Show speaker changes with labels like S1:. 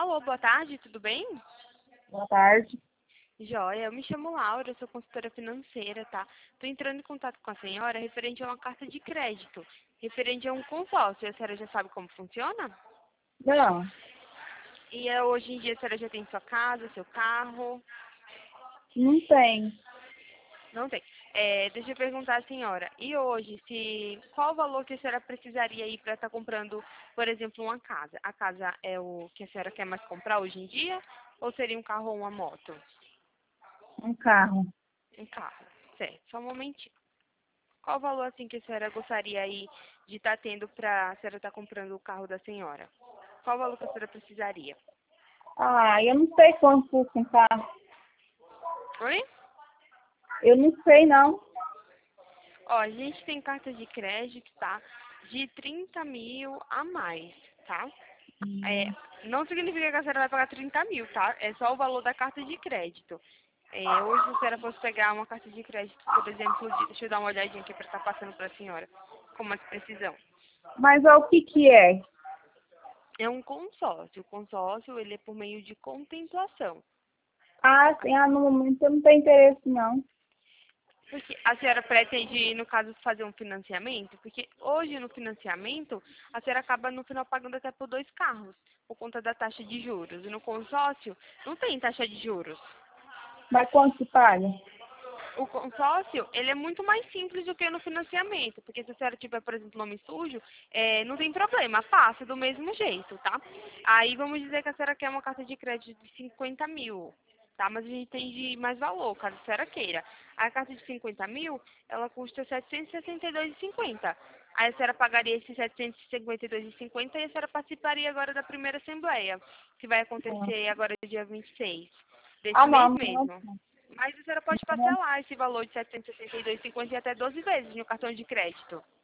S1: Alô, boa tarde, tudo bem?
S2: Boa tarde.
S1: Joia, eu me chamo Laura, eu sou consultora financeira, tá? Estou entrando em contato com a senhora referente a uma carta de crédito, referente a um consórcio. A senhora já sabe como funciona?
S2: Não,
S1: E hoje em dia a senhora já tem sua casa, seu carro?
S2: não tem.
S1: Não tem. Deixa eu perguntar à senhora, e hoje, qual o valor que a senhora precisaria aí para estar comprando, por exemplo, uma casa? A casa é o que a senhora quer mais comprar hoje em dia? Ou seria um carro ou uma moto?
S2: Um carro.
S1: Um carro. Certo, só um momentinho. Qual o valor assim que a senhora gostaria aí de estar tendo para a senhora estar comprando o carro da senhora? Qual o valor que a senhora precisaria?
S2: Eu não sei quanto custa um carro.
S1: Oi?
S2: Eu não sei, não.
S1: Ó, a gente tem cartas de crédito, tá? De 30 mil a mais, tá? É, não significa que a senhora vai pagar 30 mil, tá? É só o valor da carta de crédito. Hoje, se a senhora fosse pegar uma carta de crédito, por exemplo, deixa eu dar uma olhadinha aqui para estar passando para a senhora, com mais precisão.
S2: Mas ó, o que que é?
S1: É um consórcio. O consórcio, ele é por meio de contemplação.
S2: Sim, no momento eu não tenho interesse, não.
S1: Porque a senhora pretende, no caso, fazer um financiamento? Porque hoje, no financiamento, a senhora acaba, no final, pagando até por 2 carros, por conta da taxa de juros. E no consórcio, não tem taxa de juros.
S2: Mas quanto se paga?
S1: O consórcio, ele é muito mais simples do que no financiamento, porque se a senhora tiver, por exemplo, nome sujo, não tem problema, passa do mesmo jeito, tá? Aí vamos dizer que a senhora quer uma carta de crédito de 50 mil, tá? Mas a gente tem de mais valor, caso a senhora queira. A carta de 50 mil, ela custa R$ 762,50. Aí a senhora pagaria esses R$ 752,50 e a senhora participaria agora da primeira assembleia, que vai acontecer agora dia 26 desse mês
S2: Não,
S1: mesmo. Mas a senhora pode
S2: não.
S1: parcelar esse valor de R$ 762,50 em até 12 vezes no cartão de crédito.